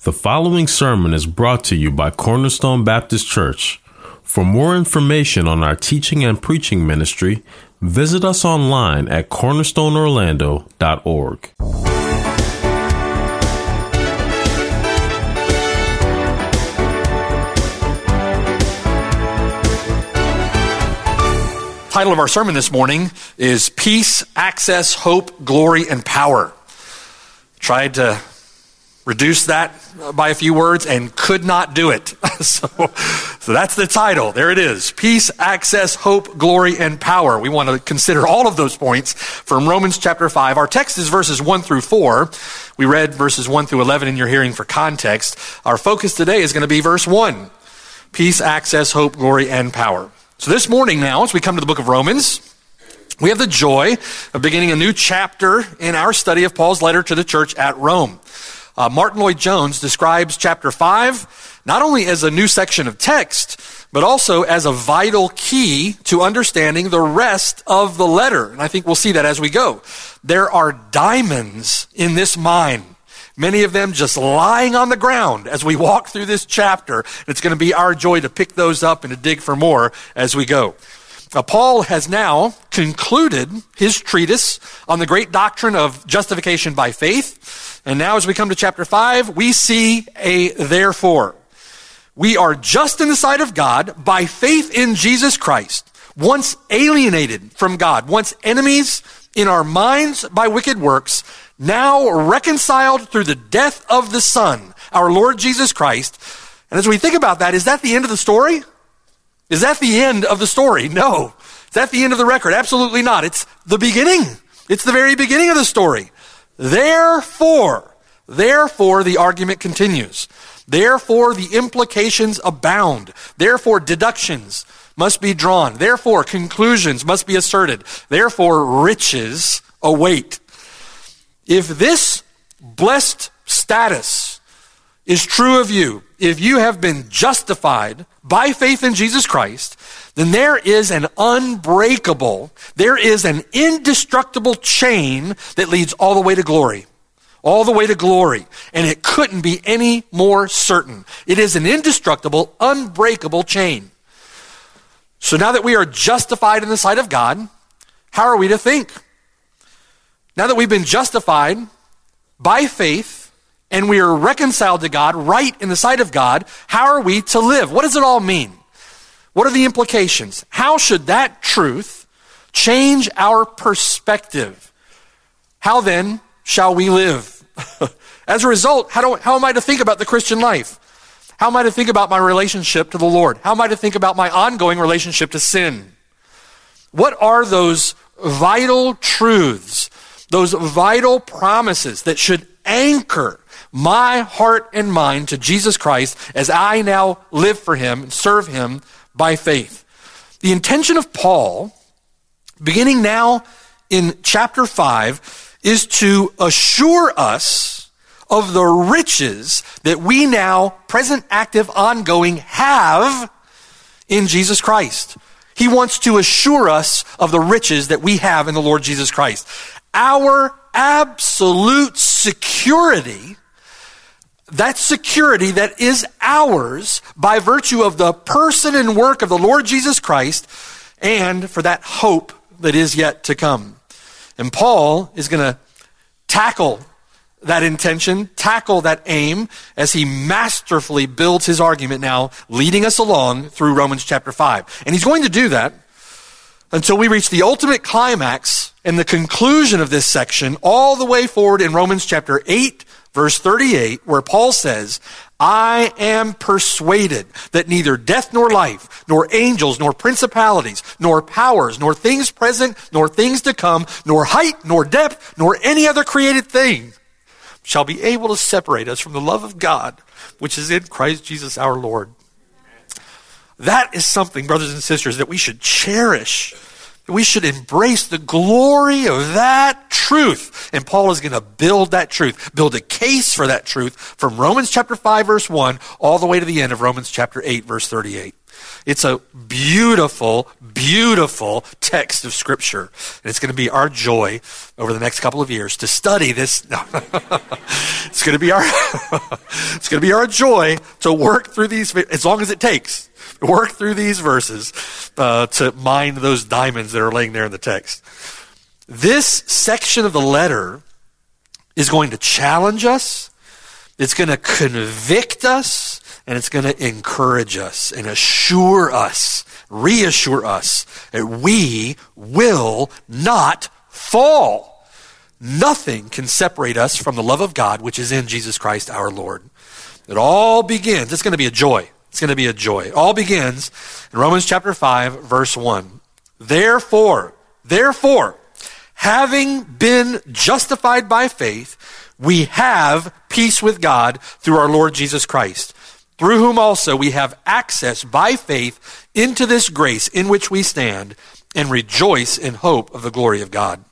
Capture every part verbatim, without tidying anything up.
The following sermon is brought to you by Cornerstone Baptist Church. For more information on our teaching and preaching ministry, visit us online at cornerstone orlando dot org. Title of our sermon this morning is Peace, Access, Hope, Glory, and Power. Tried to reduce that by a few words and could not do it. so, so that's the title. There it is. Peace, access, hope, glory, and power. We want to consider all of those points from Romans chapter five. Our text is verses one through four. We read verses one through eleven in your hearing for context. Our focus today is going to be verse one. Peace, access, hope, glory, and power. So this morning now, as we come to the book of Romans, we have the joy of beginning a new chapter in our study of Paul's letter to the church at Rome. Uh, Martin Lloyd-Jones describes chapter five not only as a new section of text, but also as a vital key to understanding the rest of the letter. And I think we'll see that as we go. There are diamonds in this mine, many of them just lying on the ground as we walk through this chapter. It's going to be our joy to pick those up and to dig for more as we go. Now, Paul has now concluded his treatise on the great doctrine of justification by faith. And now as we come to chapter five, we see a therefore. We are just in the sight of God by faith in Jesus Christ, once alienated from God, once enemies in our minds by wicked works, now reconciled through the death of the Son, our Lord Jesus Christ. And as we think about that, is that the end of the story? Is that the end of the story? No. Is that the end of the record? Absolutely not. It's the beginning. It's the very beginning of the story. Therefore, therefore the argument continues. Therefore the implications abound. Therefore deductions must be drawn. Therefore conclusions must be asserted. Therefore riches await. If this blessed status is true of you, if you have been justified by faith in Jesus Christ, then there is an unbreakable, there is an indestructible chain that leads all the way to glory. All the way to glory. And it couldn't be any more certain. It is an indestructible, unbreakable chain. So now that we are justified in the sight of God, how are we to think? Now that we've been justified by faith, and we are reconciled to God, right in the sight of God, how are we to live? What does it all mean? What are the implications? How should that truth change our perspective? How then shall we live? As a result, how, do, how am I to think about the Christian life? How am I to think about my relationship to the Lord? How am I to think about my ongoing relationship to sin? What are those vital truths, those vital promises that should anchor my heart and mind to Jesus Christ as I now live for him and serve him by faith? The intention of Paul, beginning now in chapter five, is to assure us of the riches that we now, present, active, ongoing, have in Jesus Christ. He wants to assure us of the riches that we have in the Lord Jesus Christ. Our absolute security, that security that is ours by virtue of the person and work of the Lord Jesus Christ, and for that hope that is yet to come. And Paul is going to tackle that intention, tackle that aim, as he masterfully builds his argument now, leading us along through Romans chapter five. And he's going to do that until we reach the ultimate climax and the conclusion of this section, all the way forward in Romans chapter eight, verse thirty-eight, where Paul says, I am persuaded that neither death nor life, nor angels, nor principalities, nor powers, nor things present, nor things to come, nor height, nor depth, nor any other created thing shall be able to separate us from the love of God, which is in Christ Jesus our Lord. That is something, brothers and sisters, that we should cherish. We should embrace the glory of that truth. And Paul is going to build that truth, build a case for that truth from Romans chapter five, verse one, all the way to the end of Romans chapter eight, verse thirty-eight. It's a beautiful, beautiful text of Scripture. And it's going to be our joy over the next couple of years to study this. No. It's going to be our it's going to be our joy to work through these, as long as it takes, work through these verses uh, to mine those diamonds that are laying there in the text. This section of the letter is going to challenge us. It's going to convict us. And it's going to encourage us and assure us, reassure us that we will not fall. Nothing can separate us from the love of God, which is in Jesus Christ our Lord. It all begins, it's going to be a joy. It's going to be a joy. It all begins in Romans chapter five, verse one. Therefore, therefore, having been justified by faith, we have peace with God through our Lord Jesus Christ, through whom also we have access by faith into this grace in which we stand and rejoice in hope of the glory of God.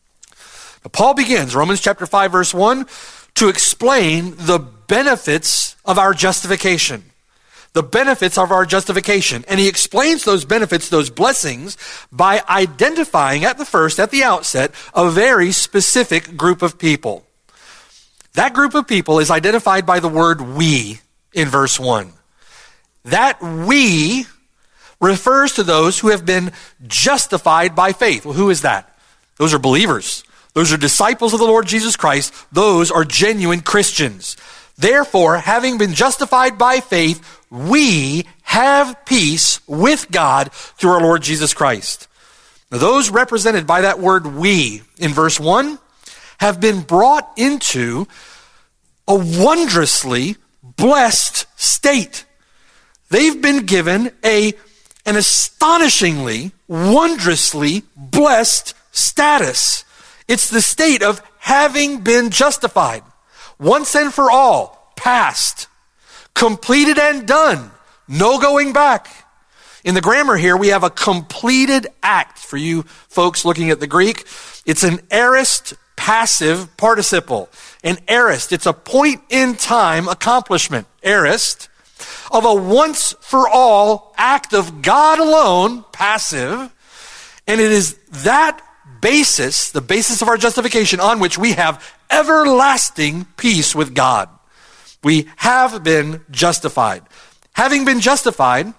But Paul begins, Romans chapter five, verse one, to explain the benefits of our justification. The benefits of our justification. And he explains those benefits, those blessings, by identifying at the first, at the outset, a very specific group of people. That group of people is identified by the word we in verse one. That we refers to those who have been justified by faith. Well, who is that? Those are believers. Those are disciples of the Lord Jesus Christ. Those are genuine Christians. Therefore, having been justified by faith, we have peace with God through our Lord Jesus Christ. Now, those represented by that word we in verse one have been brought into a wondrously blessed state. They've been given a, an astonishingly, wondrously blessed status. It's the state of having been justified. Once and for all, past, completed and done, no going back. In the grammar here, we have a completed act. For you folks looking at the Greek, it's an aorist passive participle. An aorist, it's a point in time accomplishment, aorist, of a once for all act of God alone, passive, and it is that basis, the basis of our justification, on which we have everlasting peace with God. We have been justified. Having been justified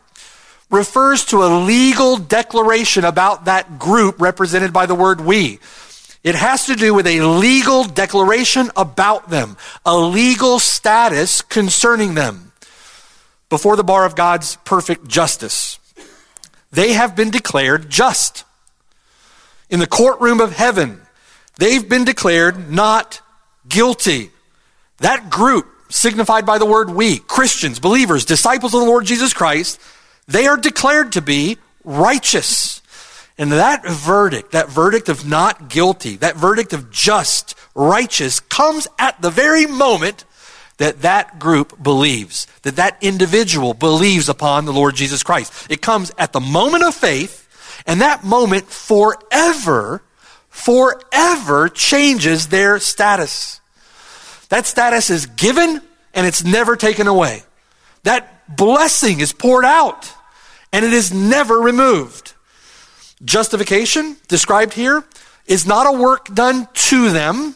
refers to a legal declaration about that group represented by the word we. It has to do with a legal declaration about them, a legal status concerning them before the bar of God's perfect justice. They have been declared just. In the courtroom of heaven, they've been declared not guilty. That group, signified by the word we, Christians, believers, disciples of the Lord Jesus Christ, they are declared to be righteous. And that verdict, that verdict of not guilty, that verdict of just, righteous, comes at the very moment that that group believes, that that individual believes upon the Lord Jesus Christ. It comes at the moment of faith, and that moment forever, forever changes their status. That status is given, and it's never taken away. That blessing is poured out, and it is never removed. Justification, described here, is not a work done to them.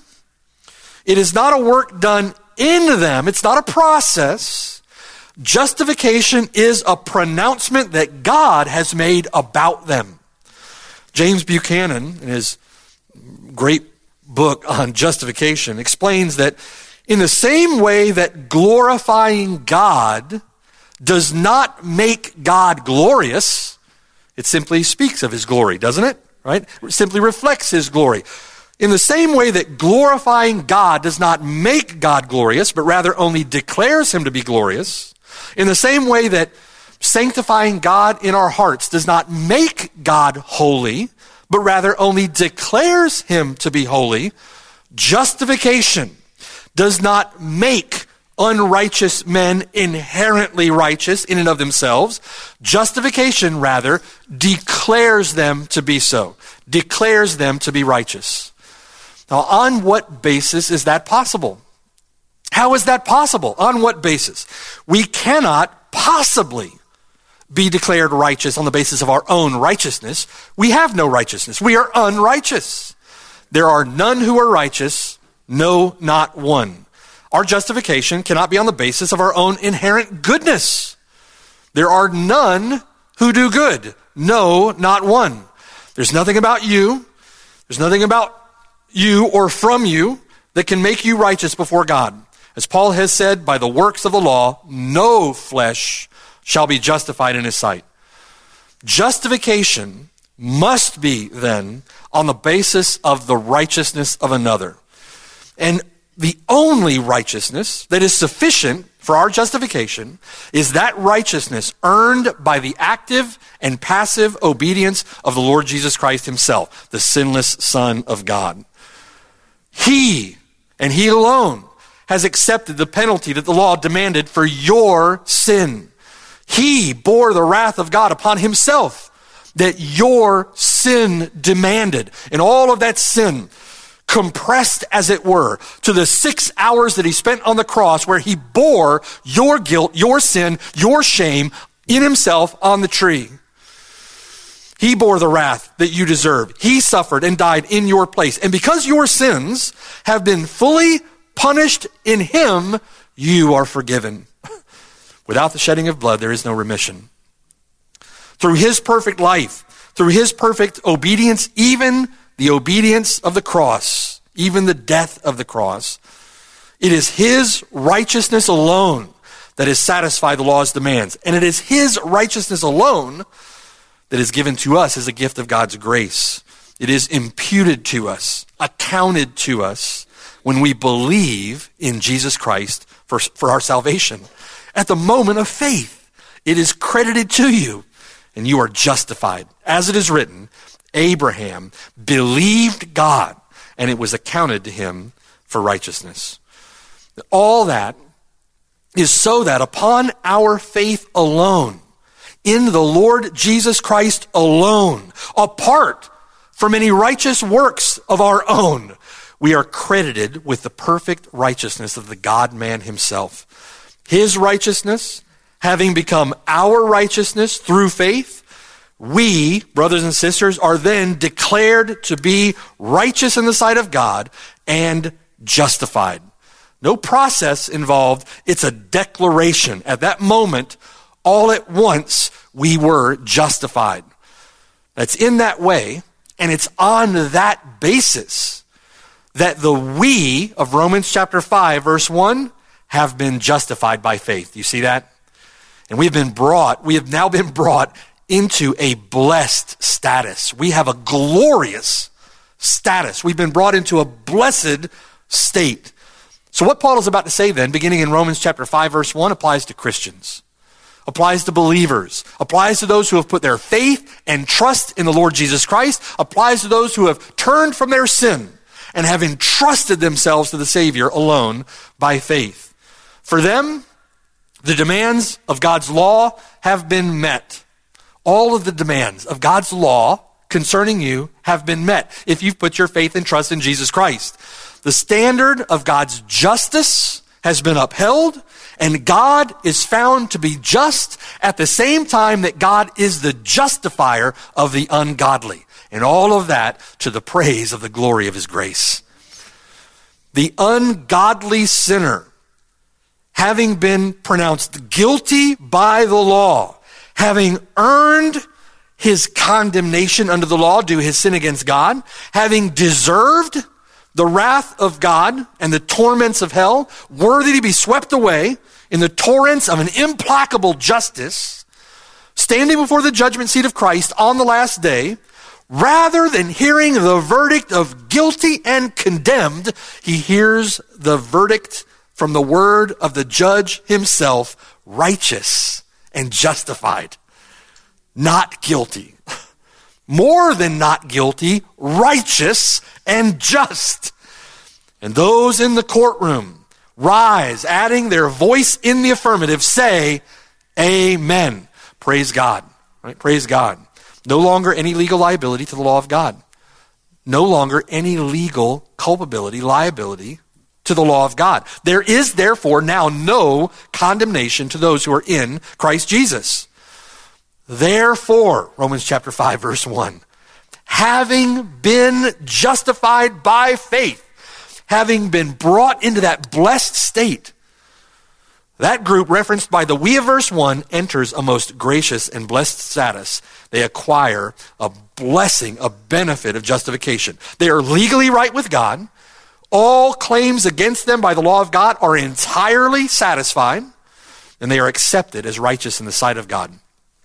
It is not a work done in them. It's not a process. Justification is a pronouncement that God has made about them. James Buchanan, in his great book on justification, explains that in the same way that glorifying God does not make God glorious, it simply speaks of his glory, doesn't it? Right? It simply reflects his glory. In the same way that glorifying God does not make God glorious, but rather only declares him to be glorious, in the same way that sanctifying God in our hearts does not make God holy, but rather only declares him to be holy, justification does not make unrighteous men inherently righteous in and of themselves. Justification, rather, declares them to be so, declares them to be righteous. Now, on what basis is that possible? How is that possible? On what basis? We cannot possibly be declared righteous on the basis of our own righteousness. We have no righteousness. We are unrighteous. There are none who are righteous, no, not one. Our justification cannot be on the basis of our own inherent goodness. There are none who do good, no, not one. There's nothing about you, there's nothing about you or from you that can make you righteous before God. As Paul has said, by the works of the law, no flesh shall be justified in his sight. Justification must be then on the basis of the righteousness of another. And the only righteousness that is sufficient for our justification is that righteousness earned by the active and passive obedience of the Lord Jesus Christ himself, the sinless Son of God. He, and he alone, has accepted the penalty that the law demanded for your sin. He bore the wrath of God upon himself that your sin demanded. And all of that sin, compressed as it were, to the six hours that he spent on the cross where he bore your guilt, your sin, your shame in himself on the tree. He bore the wrath that you deserve. He suffered and died in your place. And because your sins have been fully punished in him, you are forgiven. Without the shedding of blood, there is no remission. Through his perfect life, through his perfect obedience, even the obedience of the cross, even the death of the cross, it is his righteousness alone that has satisfied the law's demands. And it is his righteousness alone that is given to us as a gift of God's grace. It is imputed to us, accounted to us when we believe in Jesus Christ for, for our salvation. At the moment of faith, it is credited to you and you are justified. As it is written, Abraham believed God and it was accounted to him for righteousness. All that is so that upon our faith alone, in the Lord Jesus Christ alone, apart from any righteous works of our own, we are credited with the perfect righteousness of the God-man himself. His righteousness, having become our righteousness through faith, we, brothers and sisters, are then declared to be righteous in the sight of God and justified. No process involved. It's a declaration. At that moment, all at once, we were justified. That's in that way, and it's on that basis that the we of Romans chapter five, verse one, have been justified by faith. You see that? And we've been brought, we have now been brought into a blessed status. We have a glorious status. We've been brought into a blessed state. So what Paul is about to say then, beginning in Romans chapter five, verse one, applies to Christians, applies to believers, applies to those who have put their faith and trust in the Lord Jesus Christ, applies to those who have turned from their sin and have entrusted themselves to the Savior alone by faith. For them, the demands of God's law have been met. All of the demands of God's law concerning you have been met if you've put your faith and trust in Jesus Christ. The standard of God's justice has been upheld, and God is found to be just at the same time that God is the justifier of the ungodly. And all of that to the praise of the glory of his grace. The ungodly sinner, having been pronounced guilty by the law, having earned his condemnation under the law due to his sin against God, having deserved the wrath of God and the torments of hell, worthy to be swept away in the torrents of an implacable justice, standing before the judgment seat of Christ on the last day, rather than hearing the verdict of guilty and condemned, he hears the verdict from the word of the judge himself, righteous and justified, not guilty. More than not guilty, righteous and just. And those in the courtroom rise, adding their voice in the affirmative, say, amen. Praise God. Right? Praise God. No longer any legal liability to the law of God. No longer any legal culpability, liability to the law of God. There is therefore now no condemnation to those who are in Christ Jesus. Therefore, Romans chapter five, verse one, having been justified by faith, having been brought into that blessed state, that group referenced by the we of verse one enters a most gracious and blessed status. They acquire a blessing, a benefit of justification. They are legally right with God. All claims against them by the law of God are entirely satisfied, and they are accepted as righteous in the sight of God.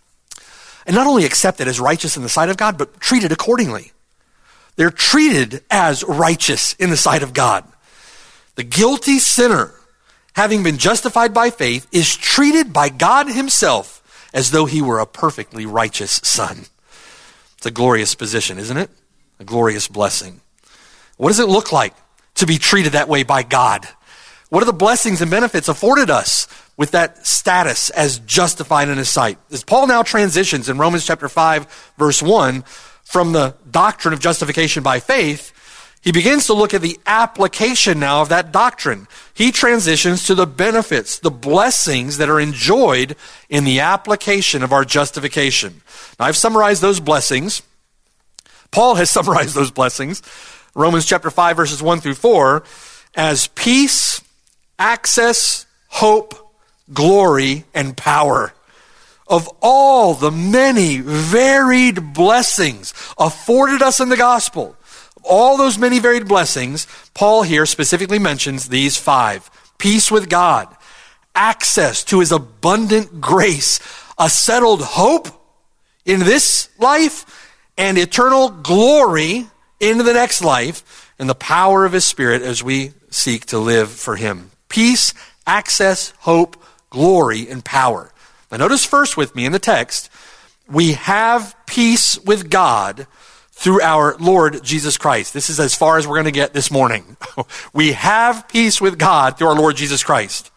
And not only accepted as righteous in the sight of God, but treated accordingly. They're treated as righteous in the sight of God. The guilty sinner, having been justified by faith, is treated by God himself as though he were a perfectly righteous son. It's a glorious position, isn't it? A glorious blessing. What does it look like to be treated that way by God? What are the blessings and benefits afforded us with that status as justified in his sight? As Paul now transitions in Romans chapter five, verse one, from the doctrine of justification by faith, he begins to look at the application now of that doctrine. He transitions to the benefits, the blessings that are enjoyed in the application of our justification. Now, I've summarized those blessings. Paul has summarized those blessings, Romans chapter five, verses one through four, as peace, access, hope, glory, and power. Of all the many varied blessings afforded us in the gospel, all those many varied blessings, Paul here specifically mentions these five. Peace with God, access to his abundant grace, a settled hope in this life, and eternal glory into the next life, and the power of his Spirit as we seek to live for him. Peace, access, hope, glory, and power. Now notice first with me in the text, we have peace with God through our Lord Jesus Christ. This is as far as we're going to get this morning. We have peace with God through our Lord Jesus Christ.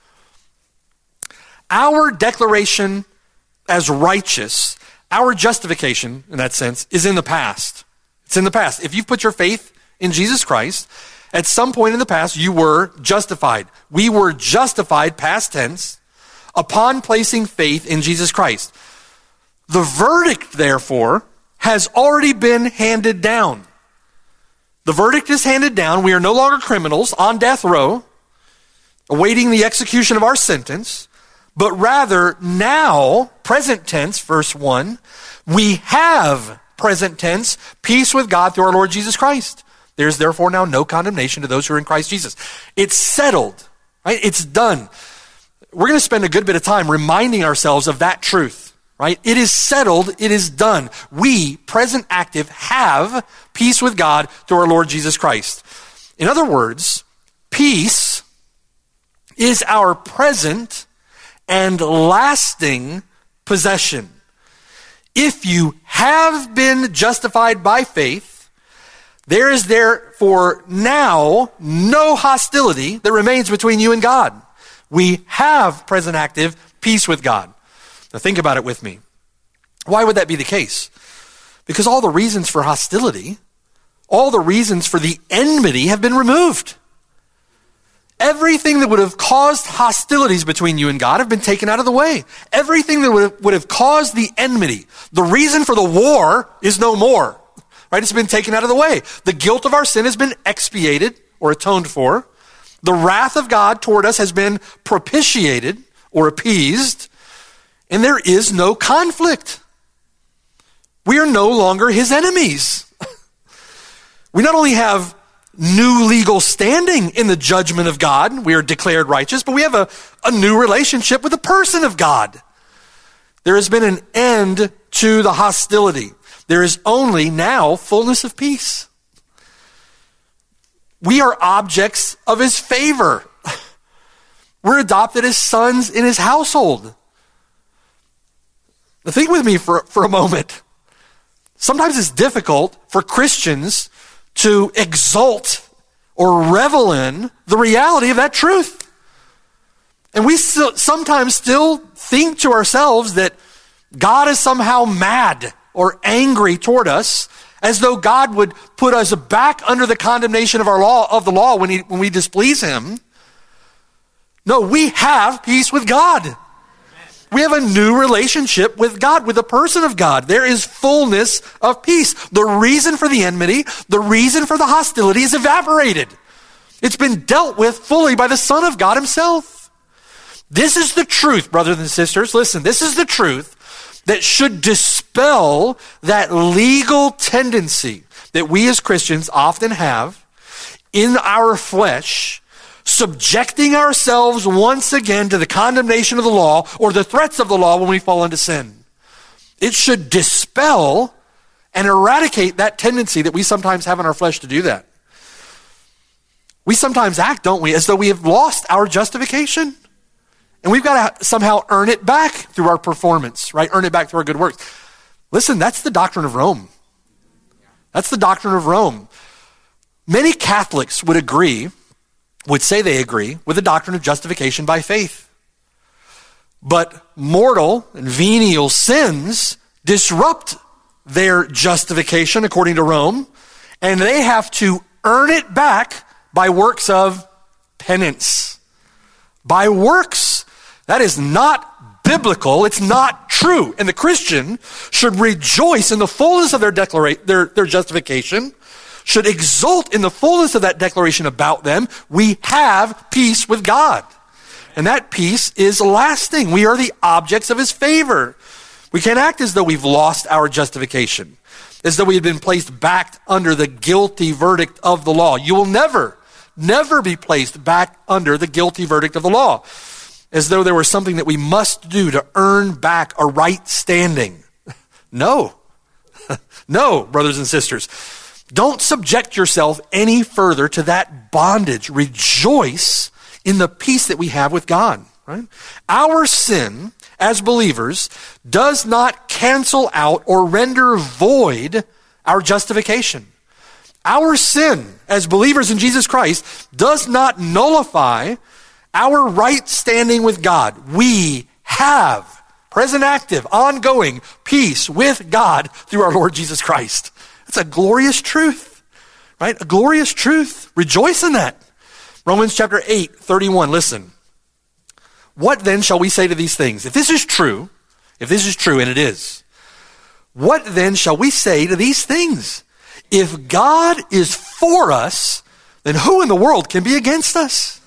Our declaration as righteous, our justification in that sense, is in the past. It's in the past. If you've put your faith in Jesus Christ, at some point in the past, you were justified. We were justified, past tense, upon placing faith in Jesus Christ. The verdict, therefore, has already been handed down. The verdict is handed down. We are no longer criminals on death row, awaiting the execution of our sentence, but rather now, present tense, verse one, we have, present tense, peace with God through our Lord Jesus Christ. There's therefore now no condemnation to those who are in Christ Jesus. It's settled, right? It's done. We're going to spend a good bit of time reminding ourselves of that truth, right? It is settled. It is done. We, present active, have peace with God through our Lord Jesus Christ. In other words, peace is our present and lasting possession. If you have been justified by faith, there is therefore now no hostility that remains between you and God. We have present active peace with God. Now think about it with me. Why would that be the case? Because all the reasons for hostility, all the reasons for the enmity have been removed. Everything that would have caused hostilities between you and God have been taken out of the way. Everything that would have, would have caused the enmity, the reason for the war is no more. Right? It's been taken out of the way. The guilt of our sin has been expiated or atoned for. The wrath of God toward us has been propitiated or appeased. And there is no conflict. We are no longer his enemies. We not only have new legal standing in the judgment of God, we are declared righteous, but we have a, a new relationship with the person of God. There has been an end to the hostility. There is only now fullness of peace. We are objects of his favor. We're adopted as sons in his household. Now think with me for, for a moment. Sometimes it's difficult for Christians to exult or revel in the reality of that truth. And we still, sometimes still think to ourselves that God is somehow mad or angry toward us, as though God would put us back under the condemnation of our law of the law when, he, when we displease him. No, we have peace with God. We have a new relationship with God, with the person of God. There is fullness of peace. The reason for the enmity, the reason for the hostility is evaporated. It's been dealt with fully by the Son of God himself. This is the truth, brothers and sisters. Listen, this is the truth that should dispel that legal tendency that we as Christians often have in our flesh, subjecting ourselves once again to the condemnation of the law or the threats of the law when we fall into sin. It should dispel and eradicate that tendency that we sometimes have in our flesh to do that. We sometimes act, don't we, as though we have lost our justification. And we've got to somehow earn it back through our performance, right? Earn it back through our good works. Listen, that's the doctrine of Rome. That's the doctrine of Rome. Many Catholics would agree, would say they agree, with the doctrine of justification by faith. But mortal and venial sins disrupt their justification, according to Rome, and they have to earn it back by works of penance. By works. That is not biblical. It's not true. And the Christian should rejoice in the fullness of their declaration, their, their justification, should exult in the fullness of that declaration about them. We have peace with God. And that peace is lasting. We are the objects of his favor. We can't act as though we've lost our justification, as though we had been placed back under the guilty verdict of the law. You will never, never be placed back under the guilty verdict of the law, as though there was something that we must do to earn back a right standing. No. No, brothers and sisters. Don't subject yourself any further to that bondage. Rejoice in the peace that we have with God. Right? Our sin, as believers, does not cancel out or render void our justification. Our sin, as believers in Jesus Christ, does not nullify our right standing with God. We have present active, ongoing peace with God through our Lord Jesus Christ. It's a glorious truth, right? A glorious truth. Rejoice in that. Romans chapter eight, thirty-one, listen. What then shall we say to these things? If this is true, if this is true, and it is, what then shall we say to these things? If God is for us, then who in the world can be against us?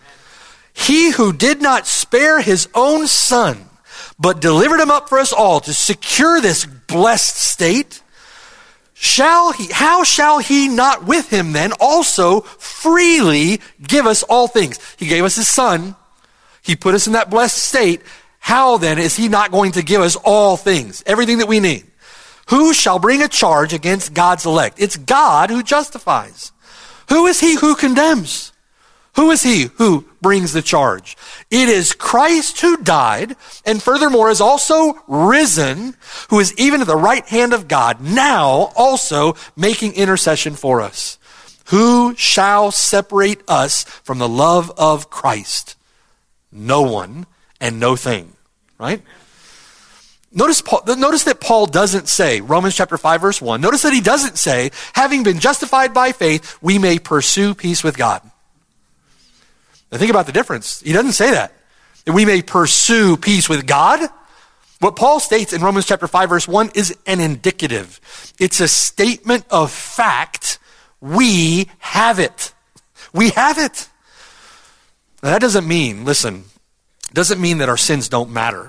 He who did not spare his own son, but delivered him up for us all to secure this blessed state, Shall he, how shall he not with him then also freely give us all things? He gave us his son. He put us in that blessed state. How then is he not going to give us all things? Everything that we need. Who shall bring a charge against God's elect? It's God who justifies. Who is he who condemns? Who is he who brings the charge? It is Christ who died, and furthermore is also risen, who is even at the right hand of God, now also making intercession for us. Who shall separate us from the love of Christ? No one and no thing. Right? Notice, Paul, notice that Paul doesn't say, Romans chapter five, verse one, notice that he doesn't say, having been justified by faith, we may pursue peace with God. Now think about the difference. He doesn't say that. That we may pursue peace with God. What Paul states in Romans chapter five, verse one is an indicative. It's a statement of fact. We have it. We have it. Now that doesn't mean, listen, doesn't mean that our sins don't matter.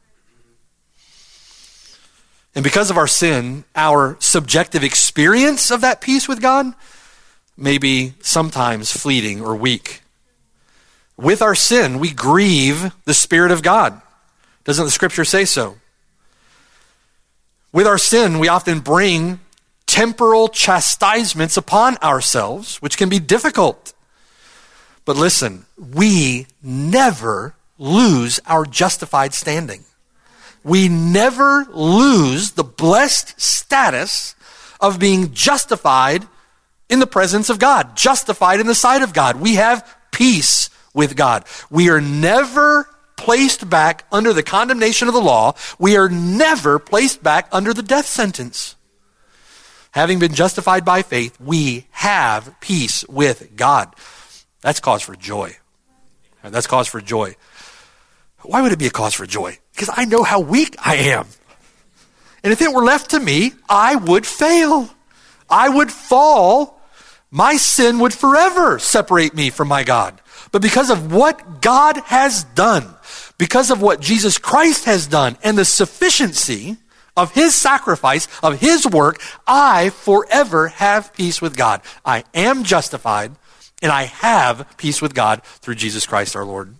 And because of our sin, our subjective experience of that peace with God may be sometimes fleeting or weak. With our sin, we grieve the Spirit of God. Doesn't the Scripture say so? With our sin, we often bring temporal chastisements upon ourselves, which can be difficult. But listen, we never lose our justified standing. We never lose the blessed status of being justified in the presence of God, justified in the sight of God. We have peace with God. We are never placed back under the condemnation of the law. We are never placed back under the death sentence. Having been justified by faith, we have peace with God. That's cause for joy. That's cause for joy. Why would it be a cause for joy? because I know how weak I am. And if it were left to me, I would fail. I would fall. My sin would forever separate me from my God. But because of what God has done, because of what Jesus Christ has done, and the sufficiency of his sacrifice, of his work, I forever have peace with God. I am justified, and I have peace with God through Jesus Christ our Lord.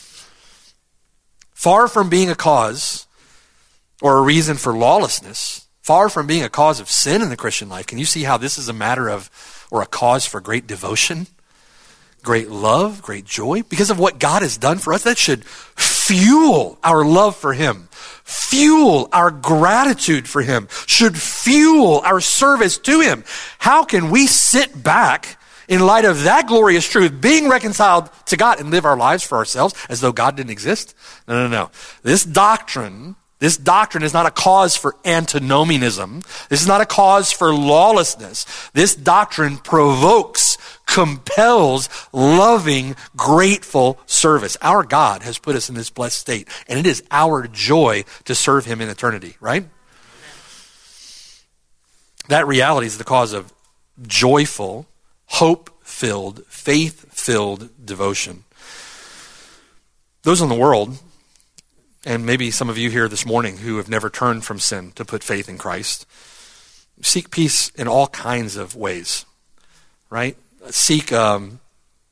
Far from being a cause or a reason for lawlessness, far from being a cause of sin in the Christian life, can you see how this is a matter of, or a cause for great devotion, great love, great joy? Because of what God has done for us, that should fuel our love for him, fuel our gratitude for him, should fuel our service to him. How can we sit back in light of that glorious truth, being reconciled to God, and live our lives for ourselves as though God didn't exist? No, no, no. This doctrine, this doctrine is not a cause for antinomianism. This is not a cause for lawlessness. This doctrine provokes, compels loving, grateful service. Our God has put us in this blessed state, and it is our joy to serve him in eternity, right? That reality is the cause of joyful, hope-filled, faith-filled devotion. Those in the world, and maybe some of you here this morning who have never turned from sin to put faith in Christ, seek peace in all kinds of ways, right? Seek um,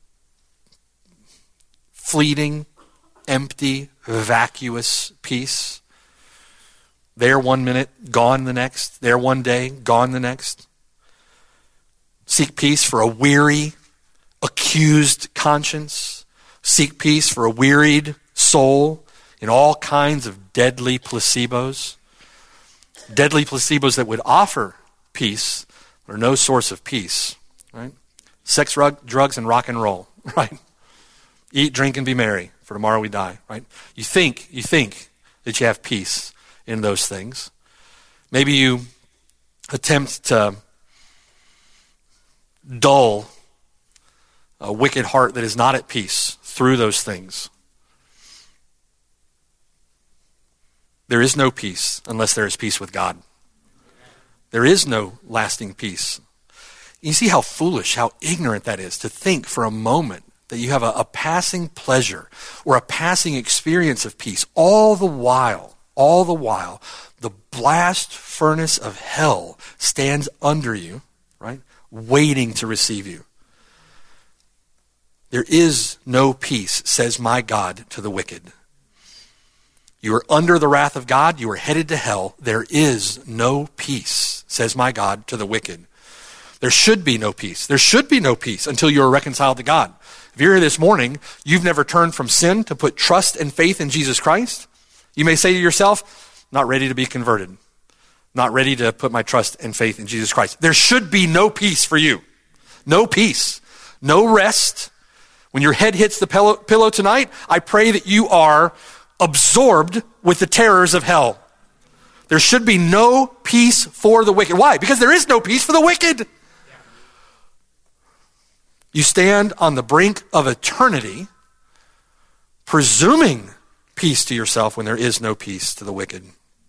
fleeting, empty, vacuous peace. There one minute, gone the next. There one day, gone the next. Seek peace for a weary, accused conscience. Seek peace for a wearied soul in all kinds of deadly placebos. Deadly placebos that would offer peace are no source of peace, right? Sex, rug, drugs, and rock and roll, right? Eat, drink, and be merry, for tomorrow we die, right? You think, you think that you have peace in those things. Maybe you attempt to dull a wicked heart that is not at peace through those things. There is no peace unless there is peace with God. There is no lasting peace. You see how foolish, how ignorant that is to think for a moment that you have a, a passing pleasure or a passing experience of peace. All the while, all the while, the blast furnace of hell stands under you, right? Waiting to receive you. There is no peace, says my God, to the wicked. You are under the wrath of God. You are headed to hell. There is no peace, says my God, to the wicked. There should be no peace. There should be no peace until you are reconciled to God. If you're here this morning, you've never turned from sin to put trust and faith in Jesus Christ. You may say to yourself, not ready to be converted. Not ready to put my trust and faith in Jesus Christ. There should be no peace for you. No peace. No rest. When your head hits the pillow, pillow tonight, I pray that you are absorbed with the terrors of hell. There should be no peace for the wicked. Why? Because there is no peace for the wicked. You stand on the brink of eternity, presuming peace to yourself when there is no peace to the wicked.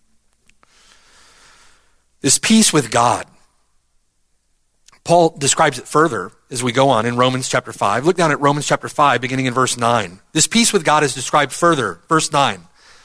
This peace with God. Paul describes it further as we go on in Romans chapter five. Look down at Romans chapter five, beginning in verse nine. This peace with God is described further. Verse nine.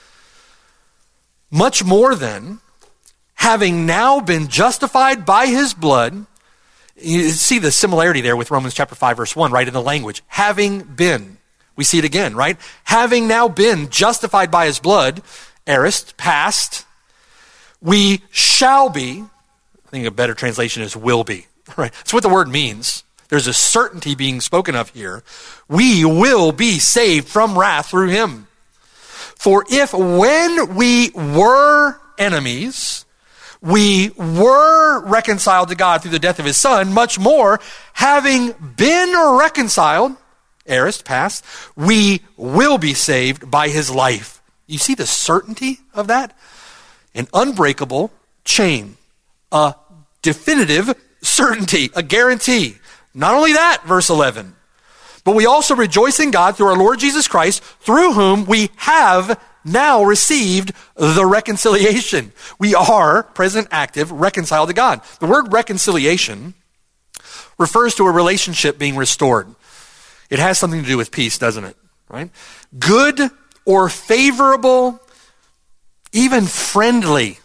Much more then, having now been justified by his blood, you see the similarity there with Romans chapter five, verse one, right in the language. Having been. We see it again, right? Having now been justified by his blood, aorist, past, we shall be, I think a better translation is will be, right? That's what the word means. There's a certainty being spoken of here. We will be saved from wrath through him. For if when we were enemies, we were reconciled to God through the death of his son, much more, having been reconciled, aorist, past, we will be saved by his life. You see the certainty of that? An unbreakable chain, a definitive certainty, a guarantee. Not only that, verse eleven, but we also rejoice in God through our Lord Jesus Christ, through whom we have now received the reconciliation. We are, present active, reconciled to God. The word reconciliation refers to a relationship being restored. It has something to do with peace, doesn't it? Right? Good or favorable, even friendly,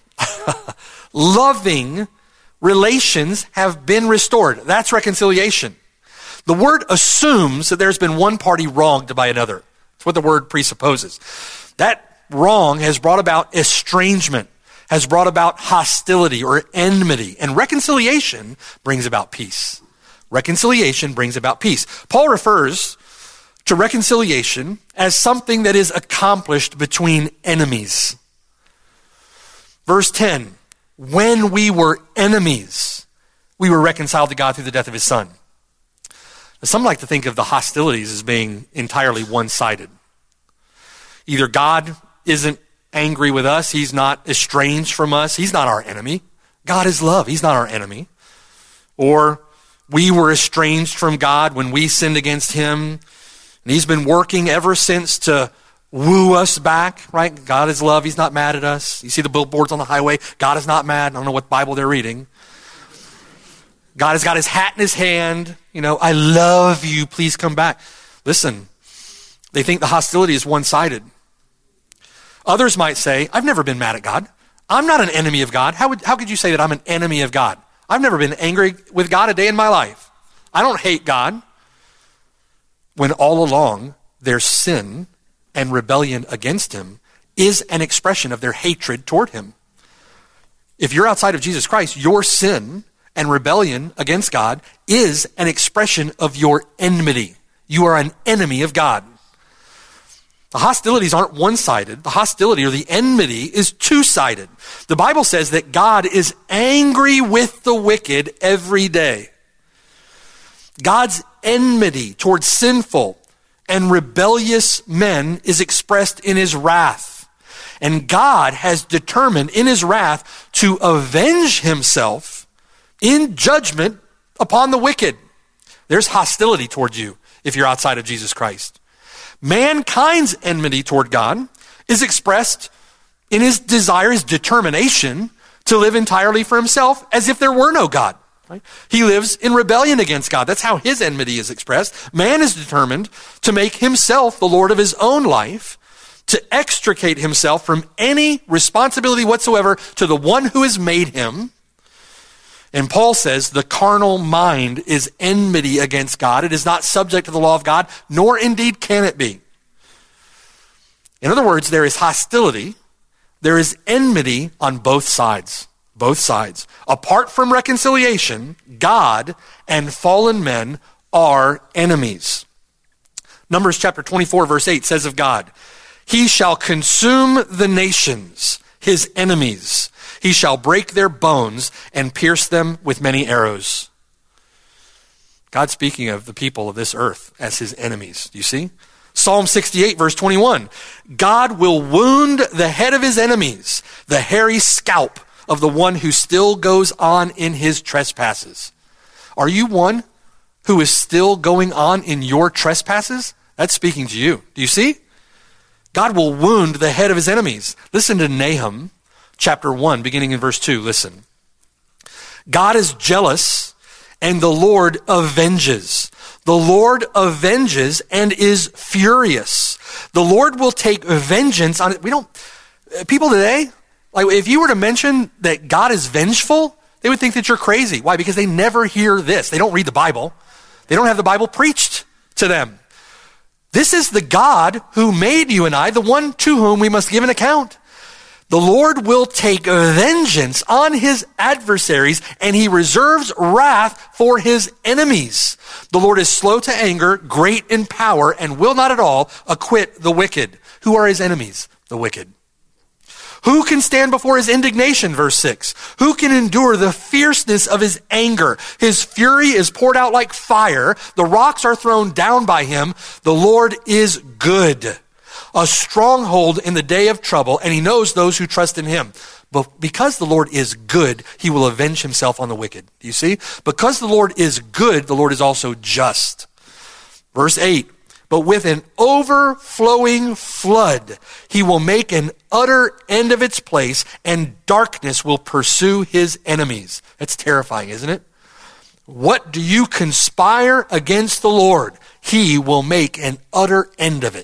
loving relations have been restored. That's reconciliation. The word assumes that there's been one party wronged by another. That's what the word presupposes. That wrong has brought about estrangement, has brought about hostility or enmity, and reconciliation brings about peace. Reconciliation brings about peace. Paul refers to reconciliation as something that is accomplished between enemies. Verse ten, when we were enemies, we were reconciled to God through the death of his son. Now, some like to think of the hostilities as being entirely one-sided. Either God isn't angry with us, he's not estranged from us, he's not our enemy. God is love, he's not our enemy. Or we were estranged from God when we sinned against him, and he's been working ever since to woo us back, right? God is love, he's not mad at us. You see the billboards on the highway, God is not mad. I don't know what Bible they're reading. God has got his hat in his hand, you know, I love you, please come back. Listen, they think the hostility is one-sided. Others might say, I've never been mad at God. I'm not an enemy of God. How would, how could you say that I'm an enemy of God? I've never been angry with God a day in my life. I don't hate God. When all along their sin and rebellion against him is an expression of their hatred toward him. If you're outside of Jesus Christ, your sin and rebellion against God is an expression of your enmity. You are an enemy of God. The hostilities aren't one-sided. The hostility or the enmity is two-sided. The Bible says that God is angry with the wicked every day. God's enmity towards sinful and rebellious men is expressed in his wrath. And God has determined in his wrath to avenge himself in judgment upon the wicked. There's hostility towards you if you're outside of Jesus Christ. Mankind's enmity toward God is expressed in his desire, his determination to live entirely for himself as if there were no God. Right? He lives in rebellion against God. That's how his enmity is expressed. Man is determined to make himself the Lord of his own life, to extricate himself from any responsibility whatsoever to the one who has made him. And Paul says the carnal mind is enmity against God. It is not subject to the law of God, nor indeed can it be. In other words, there is hostility, there is enmity on both sides. Both sides. Apart from reconciliation, God and fallen men are enemies. Numbers chapter twenty-four, verse eight says of God, he shall consume the nations, his enemies. He shall break their bones and pierce them with many arrows. God speaking of the people of this earth as his enemies. Do you see? Psalm sixty-eight, verse twenty-one. God will wound the head of his enemies, the hairy scalp of the one who still goes on in his trespasses. Are you one who is still going on in your trespasses? That's speaking to you. Do you see? God will wound the head of his enemies. Listen to Nahum chapter one, beginning in verse two. Listen. God is jealous and the Lord avenges. The Lord avenges and is furious. The Lord will take vengeance on it. We don't, people today, like if you were to mention that God is vengeful, they would think that you're crazy. Why? Because they never hear this. They don't read the Bible. They don't have the Bible preached to them. This is the God who made you and I, the one to whom we must give an account. The Lord will take vengeance on his adversaries, and he reserves wrath for his enemies. The Lord is slow to anger, great in power, and will not at all acquit the wicked. Who are his enemies? The wicked. Who can stand before his indignation? Verse six. Who can endure the fierceness of his anger? His fury is poured out like fire. The rocks are thrown down by him. The Lord is good, a stronghold in the day of trouble, and he knows those who trust in him. But because the Lord is good, he will avenge himself on the wicked. Do you see? Because the Lord is good, the Lord is also just. Verse eight. but with an overflowing flood, he will make an utter end of its place, and darkness will pursue his enemies. That's terrifying, isn't it? What do you conspire against the Lord? He will make an utter end of it.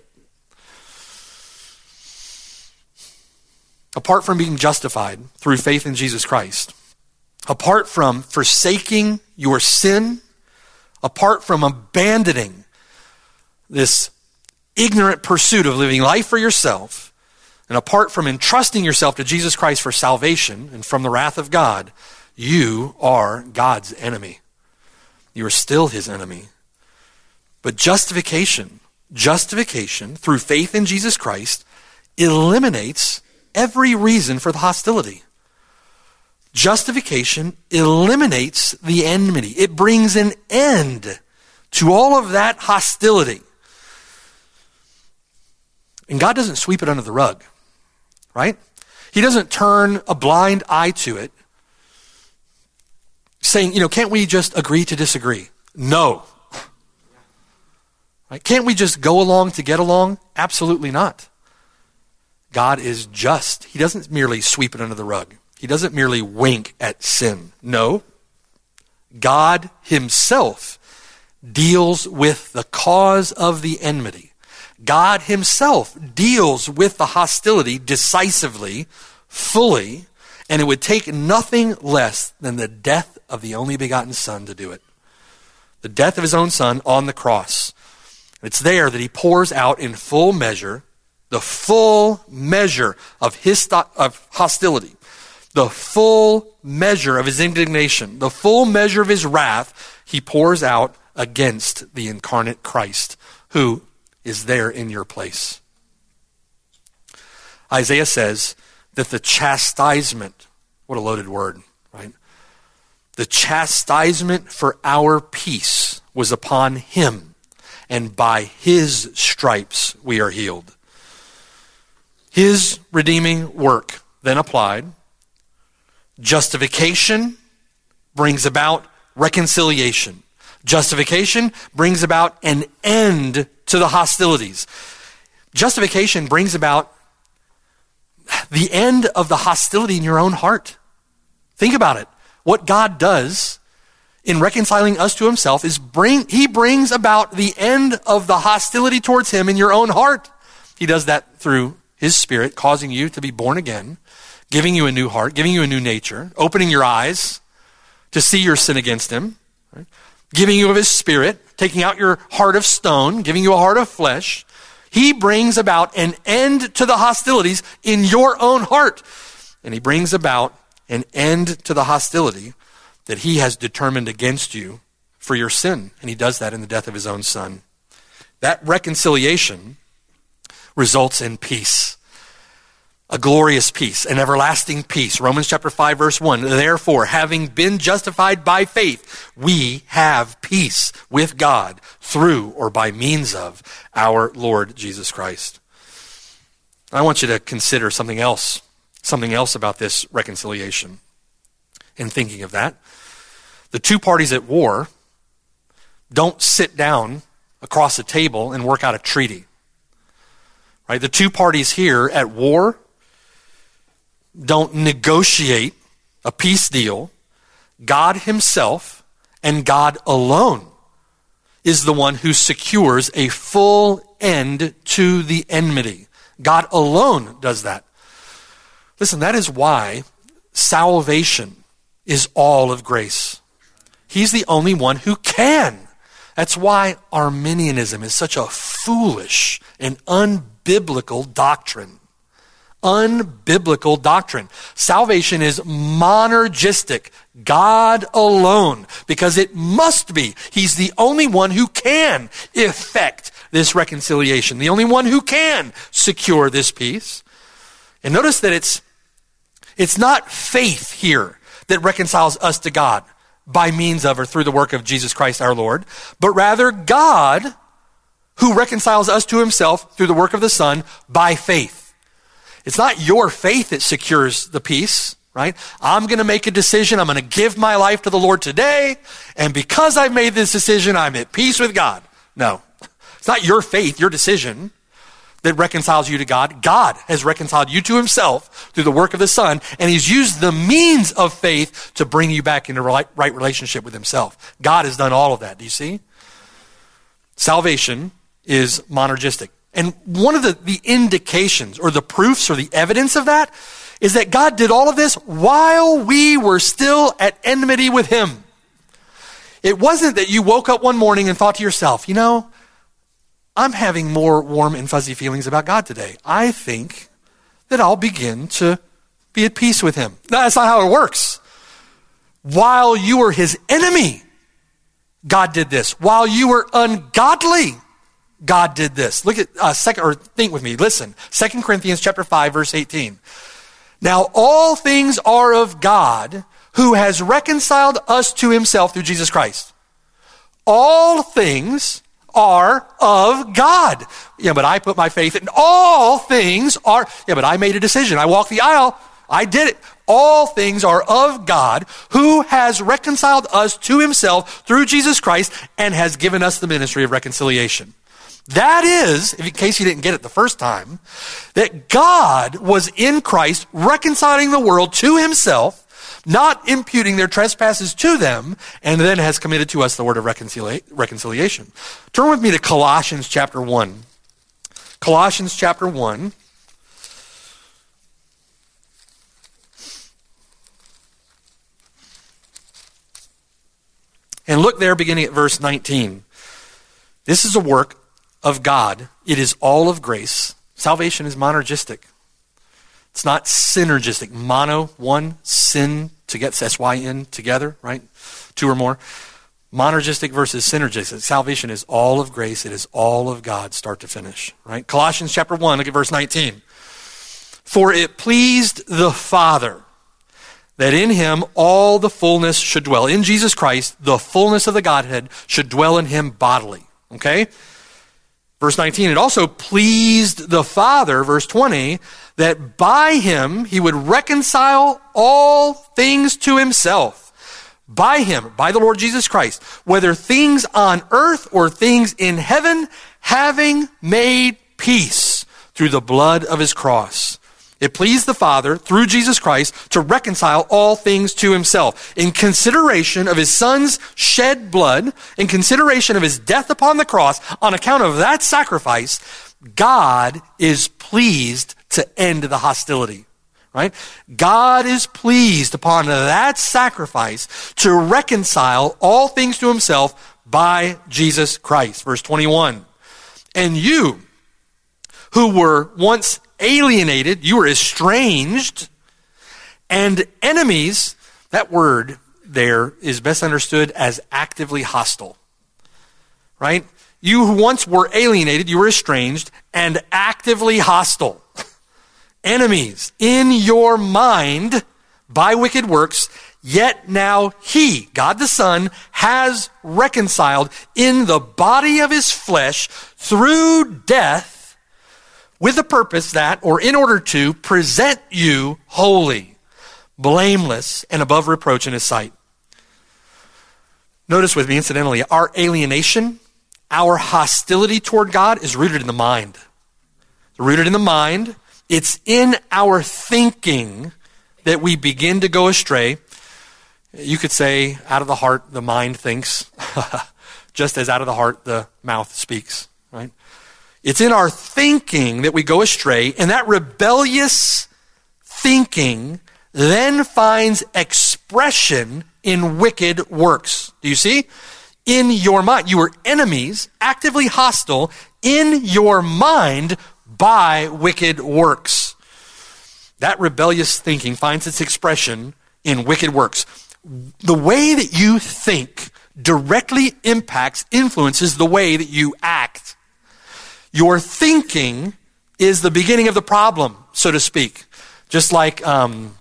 Apart from being justified through faith in Jesus Christ, apart from forsaking your sin, apart from abandoning this ignorant pursuit of living life for yourself, and apart from entrusting yourself to Jesus Christ for salvation and from the wrath of God, you are God's enemy. You are still his enemy. But justification, justification through faith in Jesus Christ eliminates every reason for the hostility. Justification eliminates the enmity. It brings an end to all of that hostility. And God doesn't sweep it under the rug, right? He doesn't turn a blind eye to it, saying, you know, can't we just agree to disagree? No. Right? Can't we just go along to get along? Absolutely not. God is just. He doesn't merely sweep it under the rug. He doesn't merely wink at sin. No. God himself deals with the cause of the enmity. God himself deals with the hostility decisively, fully, and it would take nothing less than the death of the only begotten Son to do it. The death of his own Son on the cross. It's there that he pours out in full measure the full measure of his of hostility, the full measure of his indignation, the full measure of his wrath he pours out against the incarnate Christ, who is there in your place. Isaiah says that the chastisement, what a loaded word, right? The chastisement for our peace was upon him, and by his stripes we are healed. His redeeming work then applied. Justification brings about reconciliation. Justification brings about an end to the hostilities. Justification brings about the end of the hostility in your own heart. Think about it. What God does in reconciling us to himself is bring, he brings about the end of the hostility towards him in your own heart. He does that through his Spirit, causing you to be born again, giving you a new heart, giving you a new nature, opening your eyes to see your sin against him, right? Giving you of his Spirit, taking out your heart of stone, giving you a heart of flesh. He brings about an end to the hostilities in your own heart. And he brings about an end to the hostility that he has determined against you for your sin. And he does that in the death of his own Son. That reconciliation results in peace. A glorious peace, an everlasting peace. Romans chapter five, verse one. Therefore, having been justified by faith, we have peace with God through or by means of our Lord Jesus Christ. I want you to consider something else, something else about this reconciliation. In thinking of that, the two parties at war don't sit down across a table and work out a treaty. Right? The two parties here at war don't negotiate a peace deal. God himself and God alone is the one who secures a full end to the enmity. God alone does that. Listen, that is why salvation is all of grace. He's the only one who can. That's why Arminianism is such a foolish and unbiblical doctrine. Unbiblical doctrine. Salvation is monergistic. God alone. Because it must be. He's the only one who can effect this reconciliation. The only one who can secure this peace. And notice that it's, it's not faith here that reconciles us to God by means of or through the work of Jesus Christ our Lord, but rather God who reconciles us to himself through the work of the Son by faith. It's not your faith that secures the peace, right? I'm going to make a decision. I'm going to give my life to the Lord today, and because I've made this decision, I'm at peace with God. No, It's not your faith, your decision that reconciles you to God. God has reconciled you to himself through the work of the Son, and he's used the means of faith to bring you back into right, right relationship with himself. God has done all of that. Do you see? Salvation is monergistic. And one of the, the indications or the proofs or the evidence of that is that God did all of this while we were still at enmity with him. It wasn't that you woke up one morning and thought to yourself, you know, I'm having more warm and fuzzy feelings about God today. I think that I'll begin to be at peace with him. No, that's not how it works. While you were his enemy, God did this. While you were ungodly, God did this. Look at uh, second, or think with me. Listen, Second Corinthians chapter five, verse eighteen. Now all things are of God, who has reconciled us to himself through Jesus Christ. All things are of God. Yeah, but I put my faith in all things are, yeah, but I made a decision. I walked the aisle. I did it. All things are of God, who has reconciled us to himself through Jesus Christ and has given us the ministry of reconciliation. That is, in case you didn't get it the first time, that God was in Christ reconciling the world to himself, not imputing their trespasses to them, and then has committed to us the word of reconcilia- reconciliation. Turn with me to Colossians chapter one. Colossians chapter one. And look there beginning at verse nineteen. This is a work of God. It is all of grace. Salvation is monergistic. It's not synergistic. Mono, one, sin, to get S Y N, together, right? Two or more. Monergistic versus synergistic. Salvation is all of grace. It is all of God, start to finish, right? Colossians chapter one, look at verse nineteen. For it pleased the Father that in him all the fullness should dwell. In Jesus Christ, the fullness of the Godhead should dwell in him bodily, okay? Verse nineteen, it also pleased the Father, verse twenty, that by him he would reconcile all things to himself. By him, by the Lord Jesus Christ, whether things on earth or things in heaven, having made peace through the blood of his cross. It pleased the Father, through Jesus Christ, to reconcile all things to himself. In consideration of his Son's shed blood, in consideration of his death upon the cross, on account of that sacrifice, God is pleased to end the hostility. Right? God is pleased upon that sacrifice to reconcile all things to himself by Jesus Christ. Verse twenty-one. And you, who were once alienated, you were estranged, and enemies, that word there is best understood as actively hostile. Right? You who once were alienated, you were estranged, and actively hostile. Enemies in your mind by wicked works, yet now he, God the Son, has reconciled in the body of his flesh through death with the purpose that, or in order to, present you holy, blameless, and above reproach in his sight. Notice with me, incidentally, our alienation, our hostility toward God is rooted in the mind. It's rooted in the mind. It's in our thinking that we begin to go astray. You could say, out of the heart, the mind thinks, just as out of the heart, the mouth speaks, right? It's in our thinking that we go astray, and that rebellious thinking then finds expression in wicked works. Do you see? In your mind, you were enemies, actively hostile, in your mind, by wicked works. That rebellious thinking finds its expression in wicked works. The way that you think directly impacts, influences the way that you act. Your thinking is the beginning of the problem, so to speak. Just like um,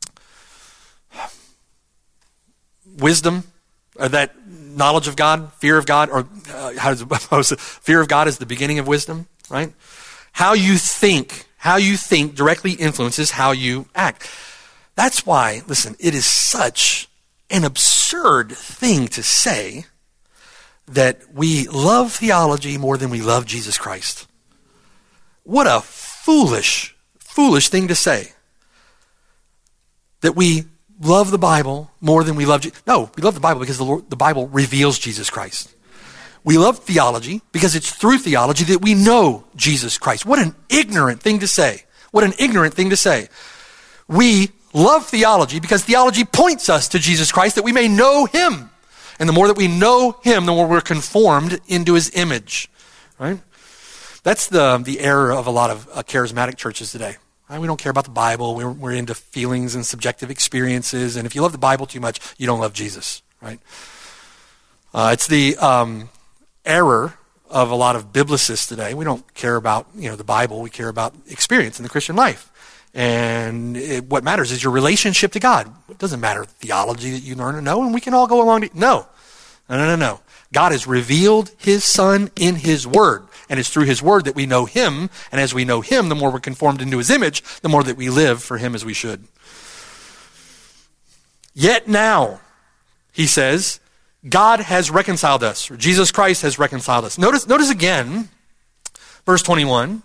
wisdom, or that knowledge of God, fear of God, or uh, how does it, fear of God is the beginning of wisdom, right? How you think, how you think directly influences how you act. That's why, listen, it is such an absurd thing to say that we love theology more than we love Jesus Christ. What a foolish, foolish thing to say. That we love the Bible more than we love Jesus. No, we love the Bible because the, Lord, the Bible reveals Jesus Christ. We love theology because it's through theology that we know Jesus Christ. What an ignorant thing to say. What an ignorant thing to say. We love theology because theology points us to Jesus Christ that we may know him. And the more that we know him, the more we're conformed into his image. Right? That's the, the error of a lot of uh, charismatic churches today. Right? We don't care about the Bible. We're, we're into feelings and subjective experiences. And if you love the Bible too much, you don't love Jesus. Right? Uh, it's the um, error of a lot of biblicists today. We don't care about, you know, the Bible. We care about experience in the Christian life. And it, what matters is your relationship to God. It doesn't matter theology that you learn to know, and we can all go along to, no. No, no, no, no. God has revealed his Son in his Word, and it's through his Word that we know him, and as we know him, the more we're conformed into his image, the more that we live for him as we should. Yet now, he says, God has reconciled us, or Jesus Christ has reconciled us. Notice, notice again, verse twenty-one,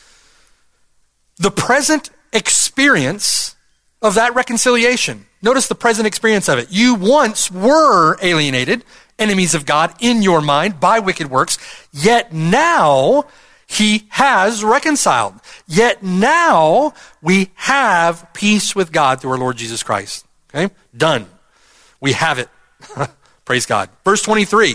the present experience of that reconciliation. Notice the present experience of it. You once were alienated, enemies of God in your mind by wicked works, yet now he has reconciled. Yet now we have peace with God through our Lord Jesus Christ. Okay? Done. We have it. Praise God. Verse twenty-three.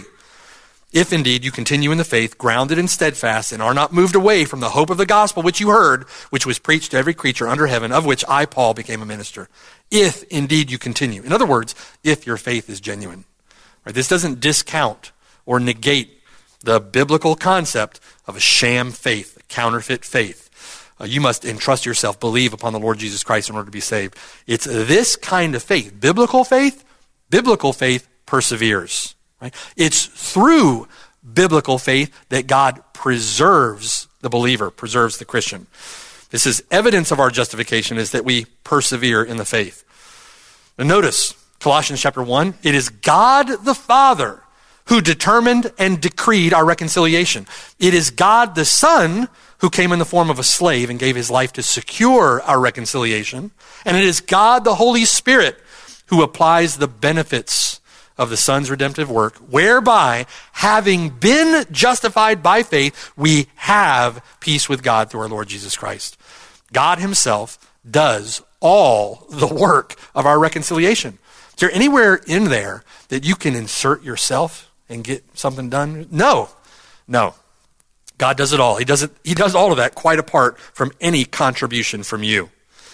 If indeed you continue in the faith, grounded and steadfast, and are not moved away from the hope of the gospel which you heard, which was preached to every creature under heaven, of which I, Paul, became a minister. If indeed you continue. In other words, if your faith is genuine. Right? This doesn't discount or negate the biblical concept of a sham faith, a counterfeit faith. Uh, you must entrust yourself, believe upon the Lord Jesus Christ in order to be saved. It's this kind of faith. Biblical faith, biblical faith perseveres. Right? It's through biblical faith that God preserves the believer, preserves the Christian. This is evidence of our justification is that we persevere in the faith. Now notice, Colossians chapter one, it is God the Father who determined and decreed our reconciliation. It is God the Son who came in the form of a slave and gave his life to secure our reconciliation. And it is God the Holy Spirit who applies the benefits of the Son's redemptive work, whereby, having been justified by faith, we have peace with God through our Lord Jesus Christ. God himself does all the work of our reconciliation. Is there anywhere in there that you can insert yourself and get something done? No, no. God does it all. He does it, he does all of that quite apart from any contribution from you.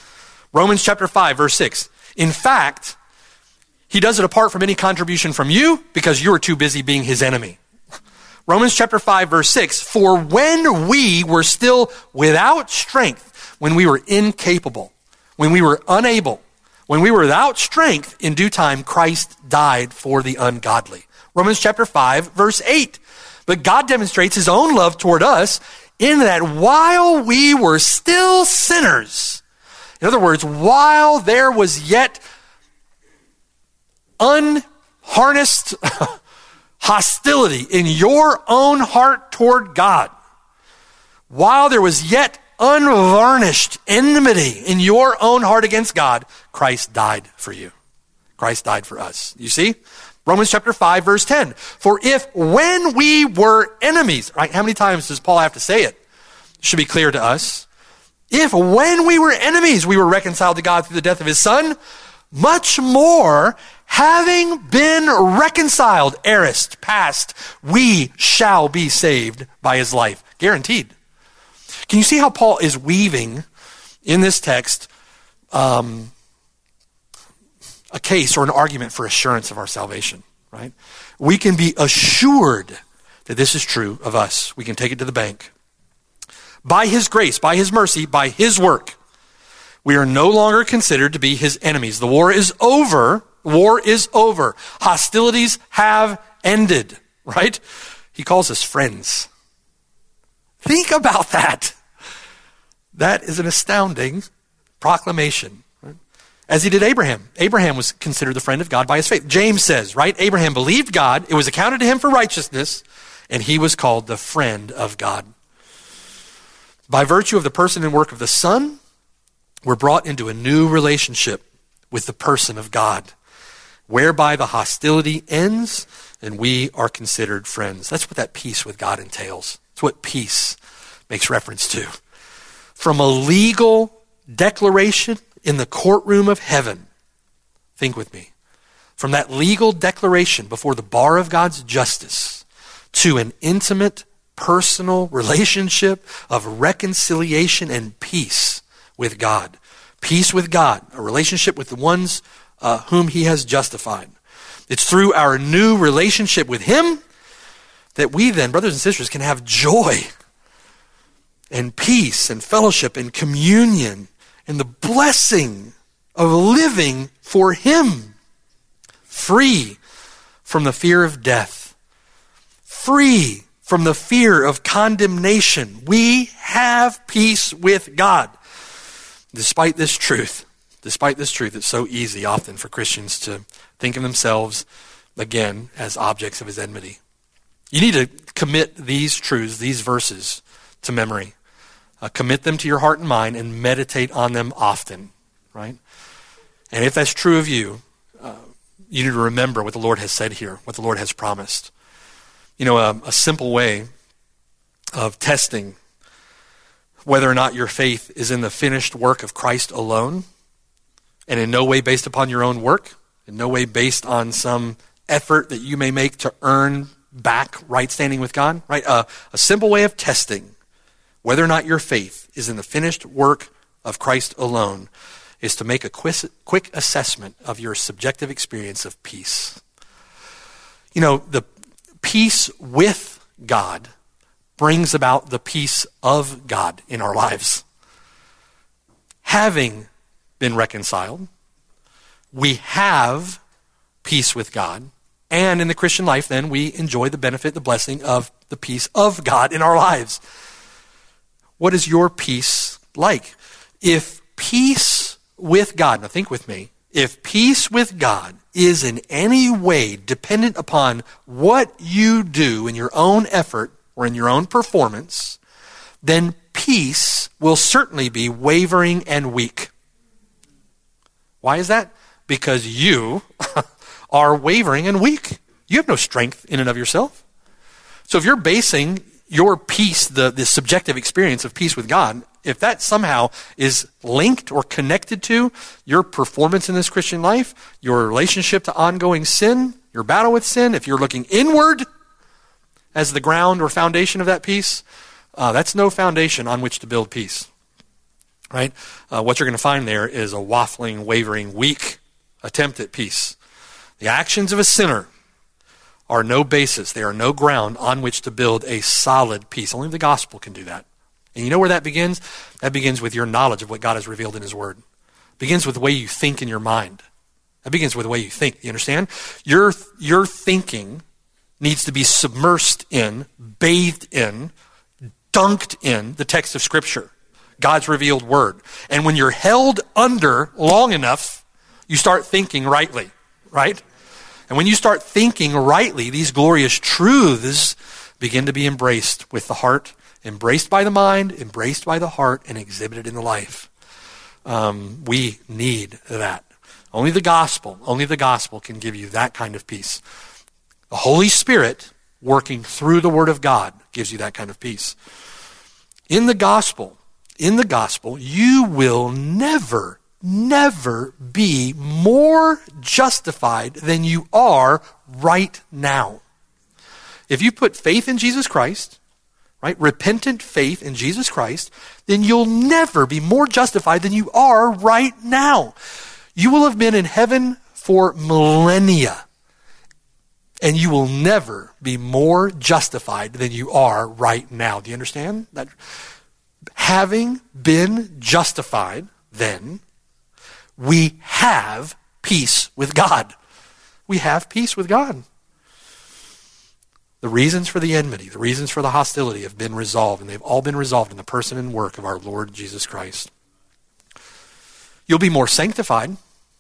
Romans chapter five, verse six. In fact, he does it apart from any contribution from you because you are too busy being his enemy. Romans chapter five, verse six. For when we were still without strength, when we were incapable, when we were unable, when we were without strength, in due time, Christ died for the ungodly. Romans chapter five, verse eight. But God demonstrates his own love toward us in that while we were still sinners, in other words, while there was yet unharnessed hostility in your own heart toward God, while there was yet unvarnished enmity in your own heart against God, Christ died for you. Christ died for us. You see? Romans chapter five, verse ten. For if when we were enemies, right? How many times does Paul have to say it? It should be clear to us. If when we were enemies, we were reconciled to God through the death of his Son, much more, having been reconciled, aorist, past, we shall be saved by his life. Guaranteed. Can you see how Paul is weaving in this text um, a case or an argument for assurance of our salvation, right? We can be assured that this is true of us. We can take it to the bank. By his grace, by his mercy, by his work, we are no longer considered to be his enemies. The war is over. War is over. Hostilities have ended, right? He calls us friends. Think about that. That is an astounding proclamation. Right? as he did Abraham. Abraham was considered the friend of God by his faith. James says, right, Abraham believed God, it was accounted to him for righteousness, and he was called the friend of God. By virtue of the person and work of the Son, we're brought into a new relationship with the person of God, whereby the hostility ends and we are considered friends. That's what that peace with God entails. It's what peace makes reference to. From a legal declaration in the courtroom of heaven, think with me, from that legal declaration before the bar of God's justice to an intimate, personal relationship of reconciliation and peace with God. Peace with God, a relationship with the ones uh, whom he has justified. It's through our new relationship with him that we then, brothers and sisters, can have joy and peace and fellowship and communion and the blessing of living for him, free from the fear of death, free from the fear of condemnation. We have peace with God. Despite this truth, despite this truth, it's so easy often for Christians to think of themselves, again, as objects of his enmity. You need to commit these truths, these verses, to memory. Uh, commit them to your heart and mind and meditate on them often, right? And if that's true of you, uh, you need to remember what the Lord has said here, what the Lord has promised. You know, a, a simple way of testing whether or not your faith is in the finished work of Christ alone, and in no way based upon your own work, in no way based on some effort that you may make to earn back right standing with God, right? Uh, a simple way of testing whether or not your faith is in the finished work of Christ alone is to make a quick, quick assessment of your subjective experience of peace. You know, the peace with God brings about the peace of God in our lives. Having been reconciled, we have peace with God, and in the Christian life, then, we enjoy the benefit, the blessing of the peace of God in our lives. What is your peace like? If peace with God, now think with me, if peace with God is in any way dependent upon what you do in your own effort or in your own performance, then peace will certainly be wavering and weak. Why is that? Because you are wavering and weak. You have no strength in and of yourself. So if you're basing your peace, the, the subjective experience of peace with God, if that somehow is linked or connected to your performance in this Christian life, your relationship to ongoing sin, your battle with sin, if you're looking inward as the ground or foundation of that peace, uh, that's no foundation on which to build peace. Right? Uh, what you're going to find there is a waffling, wavering, weak attempt at peace. The actions of a sinner are no basis. They are no ground on which to build a solid peace. Only the gospel can do that. And you know where that begins? That begins with your knowledge of what God has revealed in his word. It begins with the way you think in your mind. That begins with the way you think. You understand? Your, your thinking needs to be submersed in, bathed in, dunked in the text of Scripture, God's revealed word. And when you're held under long enough, you start thinking rightly, right? And when you start thinking rightly, these glorious truths begin to be embraced with the heart, embraced by the mind, embraced by the heart, and exhibited in the life. Um, we need that. Only the gospel, only the gospel can give you that kind of peace. The Holy Spirit working through the Word of God gives you that kind of peace. In the gospel, in the gospel, you will never, never be more justified than you are right now. If you put faith in Jesus Christ, right, repentant faith in Jesus Christ, then you'll never be more justified than you are right now. You will have been in heaven for millennia, and you will never be more justified than you are right now. Do you understand that? Having been justified, then, we have peace with God. We have peace with God. The reasons for the enmity, the reasons for the hostility have been resolved, and they've all been resolved in the person and work of our Lord Jesus Christ. You'll be more sanctified.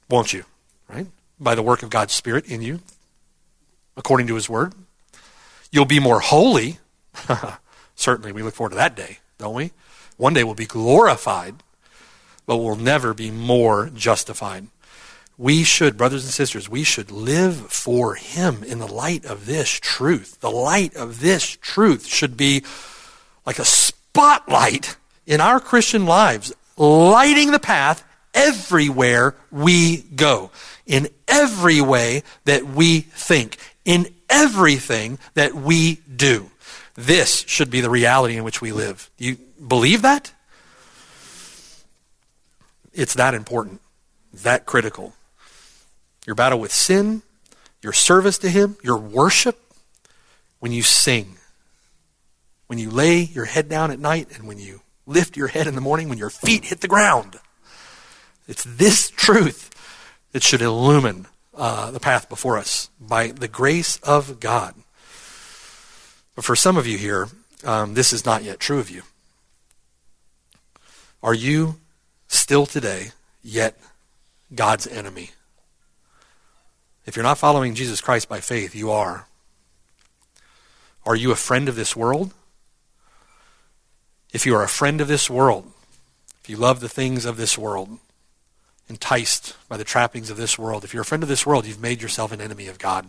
won't you? Right? By the work of God's Spirit in you, according to his word. You'll be more holy. Certainly, we look forward to that day, don't we? One day we'll be glorified, but we'll never be more justified. We should, brothers and sisters, we should live for him in the light of this truth. The light of this truth should be like a spotlight in our Christian lives, lighting the path everywhere we go, in every way that we think, in everything that we do. This should be the reality in which we live. Do you believe that? It's that important, that critical. Your battle with sin, your service to him, your worship, when you sing, when you lay your head down at night, and when you lift your head in the morning, when your feet hit the ground. It's this truth that should illumine uh, the path before us by the grace of God. But for some of you here, um, this is not yet true of you. Are you still today yet God's enemy? If you're not following Jesus Christ by faith, you are. Are you a friend of this world? If you are a friend of this world, if you love the things of this world, enticed by the trappings of this world, if you're a friend of this world, you've made yourself an enemy of God.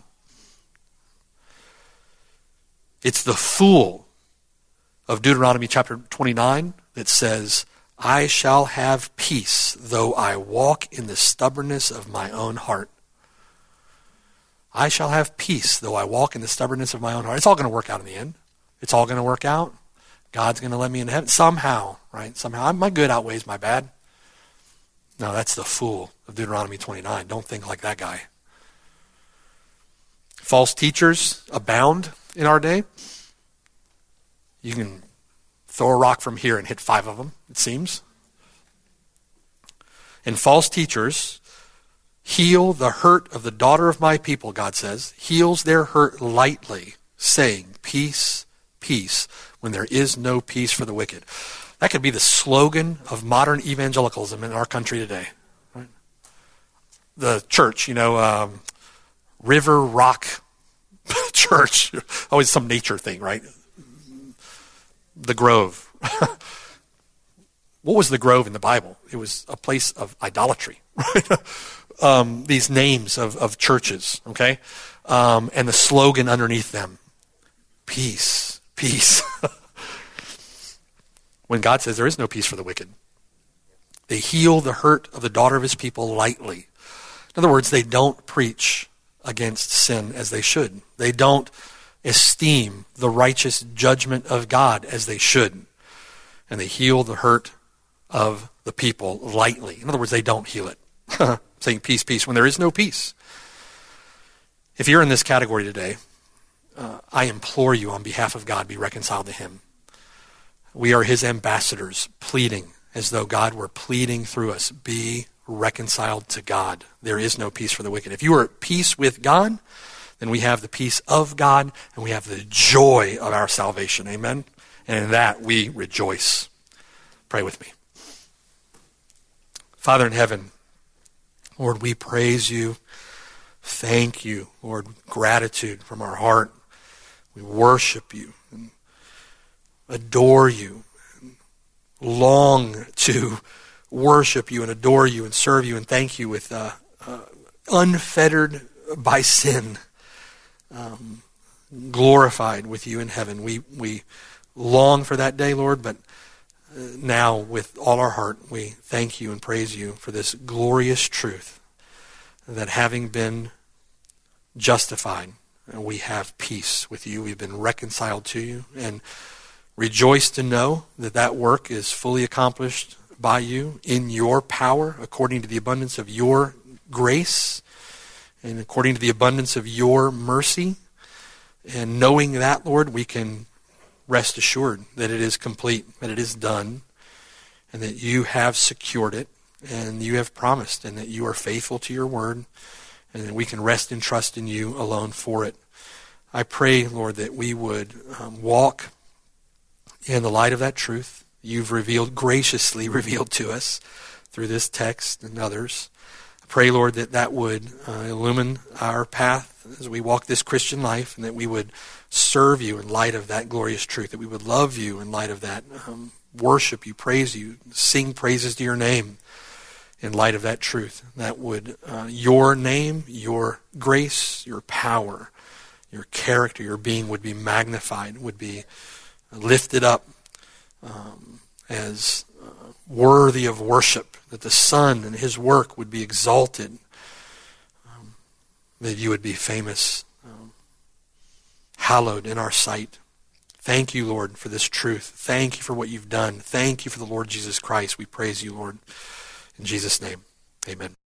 It's the fool of Deuteronomy chapter twenty-nine that says, I shall have peace though I walk in the stubbornness of my own heart. I shall have peace though I walk in the stubbornness of my own heart. It's all going to work out in the end. It's all going to work out. God's going to let me into heaven somehow, right? Somehow. My good outweighs my bad. No, that's the fool of Deuteronomy twenty-nine. Don't think like that guy. False teachers abound in our day. You can throw a rock from here and hit five of them, it seems. And false teachers heal the hurt of the daughter of my people, God says, heals their hurt lightly, saying, peace, peace, when there is no peace for the wicked. That could be the slogan of modern evangelicalism in our country today. Right? The church, you know, um, River Rock Church, always some nature thing, right? The Grove. What was the Grove in the Bible? It was a place of idolatry. um, these names of, of churches, okay? Um, and the slogan underneath them, peace, peace. When God says there is no peace for the wicked. They heal the hurt of the daughter of his people lightly. In other words, they don't preach against sin as they should. They don't esteem the righteous judgment of God as they should. And they heal the hurt of the people lightly. In other words, they don't heal it. Saying peace, peace, when there is no peace. If you're in this category today, uh, I implore you on behalf of God, be reconciled to him. We are his ambassadors, pleading as though God were pleading through us, be reconciled to God. There is no peace for the wicked. If you are at peace with God, then we have the peace of God, and we have the joy of our salvation. Amen? And in that we rejoice. Pray with me. Father in heaven, Lord, we praise you. Thank you, Lord, gratitude from our heart. We worship you and adore you, and long to worship you and adore you and serve you and thank you with uh, uh, unfettered by sin, um, glorified with you in heaven. We we long for that day, Lord, but uh, now with all our heart we thank you and praise you for this glorious truth that having been justified, we have peace with you. We've been reconciled to you, and rejoice to know that that work is fully accomplished by you in your power, according to the abundance of your grace and according to the abundance of your mercy. And knowing that, Lord, we can rest assured that it is complete, that it is done, and that you have secured it, and you have promised, and that you are faithful to your word, and that we can rest and trust in you alone for it. I pray, Lord, that we would um, walk in the light of that truth you've revealed, graciously revealed to us through this text and others. I Pray, Lord, that that would uh, illumine our path as we walk this Christian life, and that we would serve you in light of that glorious truth, that we would love you in light of that, um, worship you, praise you, sing praises to your name in light of that truth. That would uh, your name, your grace, your power, your character, your being would be magnified, would be lifted up um, as uh, worthy of worship, that the Son and his work would be exalted, um, that you would be famous, um, hallowed in our sight. Thank you, Lord, for this truth. Thank you for what you've done. Thank you for the Lord Jesus Christ. We praise you, Lord. In Jesus' name, amen.